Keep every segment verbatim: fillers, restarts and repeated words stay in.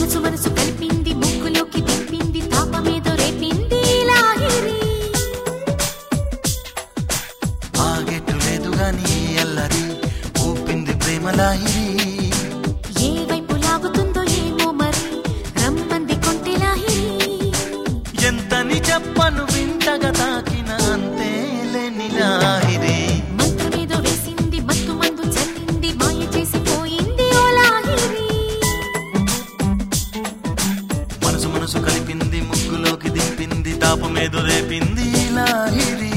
మనసు మనసు కలిపింది ముక్కులోకి దింపింది తాపమేదో రేపింది లాహిరి ఆగెట్టు లేదు గాని అల్లరి ఊపింది ప్రేమ లాహిరి ఏ వైపు లాగుతుందో ఏమో మరి రమ్మంది కొంటె లాహిరి ఎంతని చెప్పను వింతగా తాకిన అంతే లేని లాహిరి మంత్రమేదో వేసింది మత్తు మందు చల్లింది మాయ చేసిపోయింది ఓ లాహిరి మనసు మనసు కలిపింది ముగ్గులోకి దింపింది తాపమేదో రేపింది లాహిరి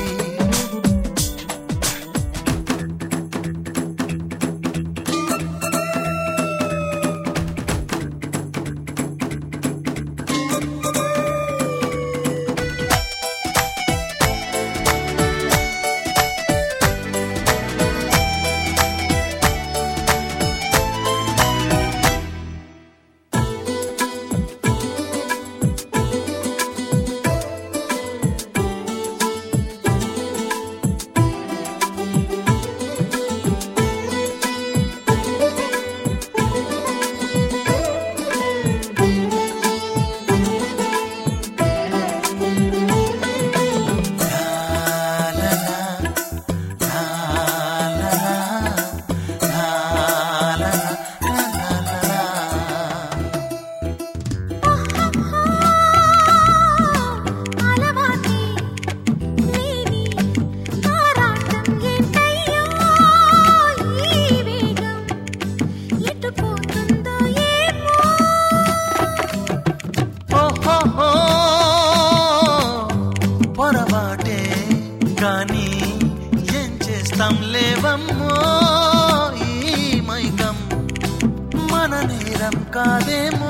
పొరపాటే కానీ ఏం చేస్తాం లేవమ్మో ఈ మైకం మన నేరం కాదేమో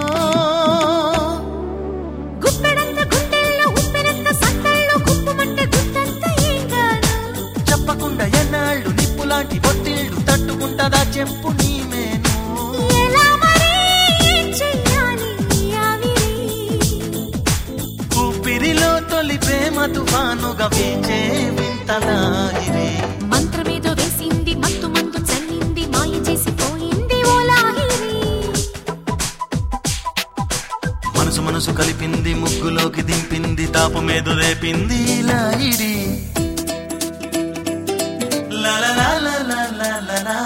గుప్పెడంత గుండెల్లో ఉప్పెనంత సందల్లో గుప్పుమంటే గుట్టంత ఏం కాదు చెప్పకుండా ఎన్నాళ్ళు నిప్పులాంటి ఒత్తిళ్ళు తట్టుకుంటదా చెంపు నీ మేను ఎలా మరి ఏం చెయ్యాలి ఆవిరి ఊపిరిలో తొలి ప్రేమ తుఫానుగా వీచే వింత లాహిరి మంత్రమేదో వేసింది మత్తు మందు చల్లింది మాయ చేసిపోయింది ఓ లాహిరి మనసు మనసు కలిపింది ముగ్గులోకి దింపింది తాపమేదో రేపింది లాహిరి లా లా లా లా లా లా లా లా.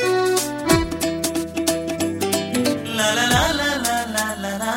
లా లా లా లా లా లా లా లా.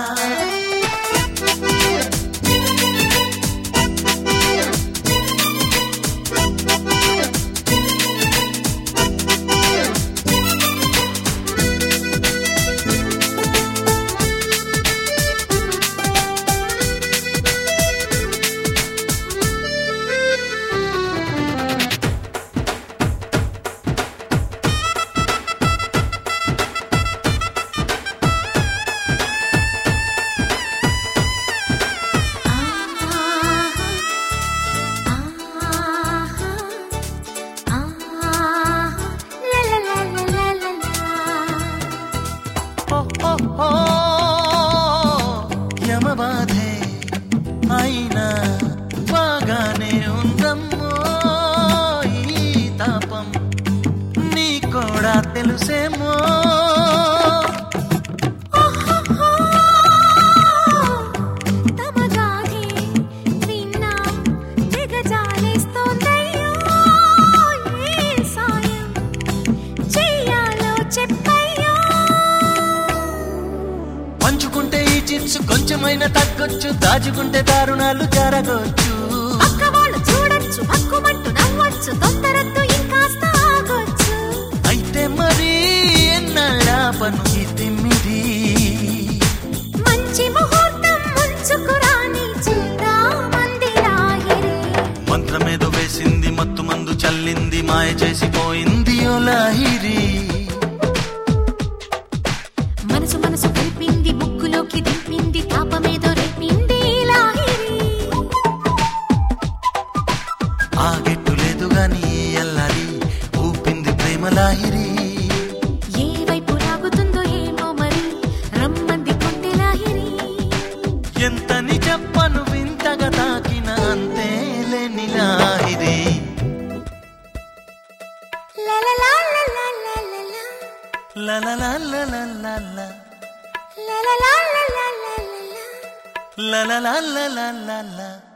ఓ యమబాధే అయినా బాగానే ఉందమ్మో ఈ తాపం నీ కూడా తెలుసేమో పంచుకుంటే ఈ చిప్స్ కొంచెమైనా తగ్గొచ్చు దాచుకుంటే దారుణాలు జరగొచ్చు పక్కవాళ్ళు చూడొచ్చు హక్కుమంటూ నవ్వొచ్చు తొందరద్దు ఇంకాస్త ఆగొచ్చు అయితే మరి ఎన్నాళ్ళ పను ఈ తిమ్మిది మంచి ముహూర్తం ముంచుకురాని చూద్దామంది లాహిరి మంత్రమేదో వేసింది మత్తు మందు చల్లింది మాయ చేసిపోయింది ఓ లాహిరి మనసు మనసు కలిపింది ముక్కులోకి దింపింది తాపమేదో రేపింది లాహిరి ఆగెట్టు లేదు గాని అల్లరి ఊపింది ప్రేమ లాహిరి ఏ వైపు లాగుతుందో ఏమో మరి రమ్మంది కొంటె లాహిరి ఎంతని చెప్పను వింతగా తాకిన అంతే లేని లాహిరి లా లా లా లా లా లా లా లా లా లా లా లా లా లా. లా La la la la la la la. La la la la la la la.